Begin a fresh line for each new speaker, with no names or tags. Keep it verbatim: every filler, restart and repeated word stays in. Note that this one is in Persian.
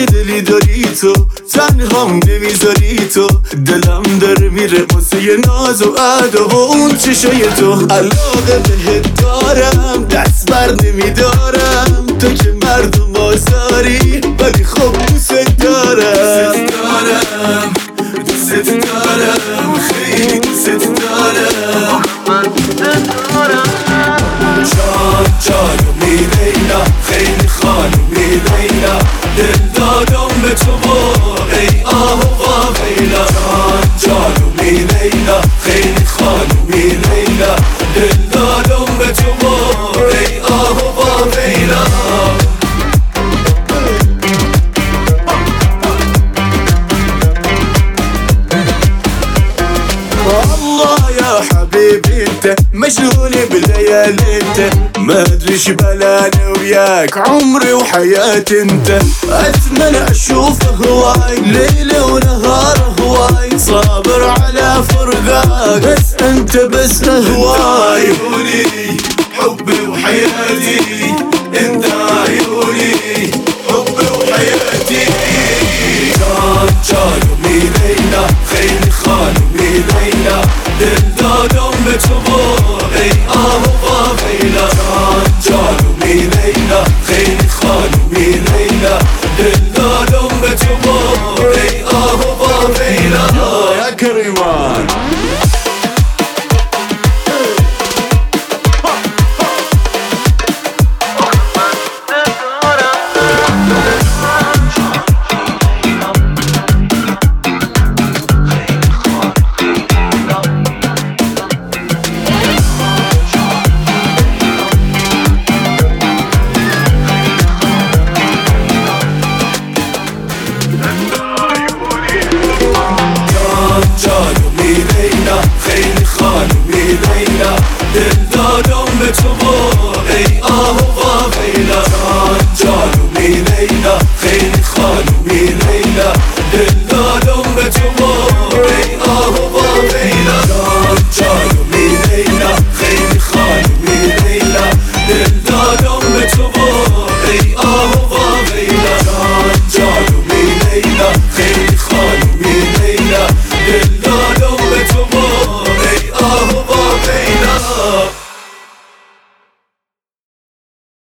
چه دلی داری تو، تنهام نمیذاری تو، دلم داره میره واسه ناز و ادا و اون چشای تو. علاقه بهت دارم دست بر نمیدارم، تو که مردم آزاری ولی خب دوست دارم. دوست دارم دوست دارم خیلی دوست دارم. جان جانو میلیلا خیلی خانومی لیلا، دل دادم به تو با ای آه و واویلا. جان جانو میلیلا خیلی خانومی لیلا، دل دادم به تو با ای آه و واویلا. الله يا حبيبي انت مشغول بليالي انت، ما ادريش بلا انا وياك عمري وحياتي انت. اتمنى اشوف هواي ليل ونهار هواي، صابر على فرقاك بس انت بس هواي. عيوني حبي وحياتي انت، عيوني حبي وحياتي. جان جانو میلیلا خیلی خانومی لیلا، دل دادم به تو با ای آه و واویلا. جان جانو میلیلا خیلی خانومی لیلا، دل دادم به تو با ای آه و واویلا. یا کریمان خیلی خانومی لیلا، دل دادم به تو با ای آه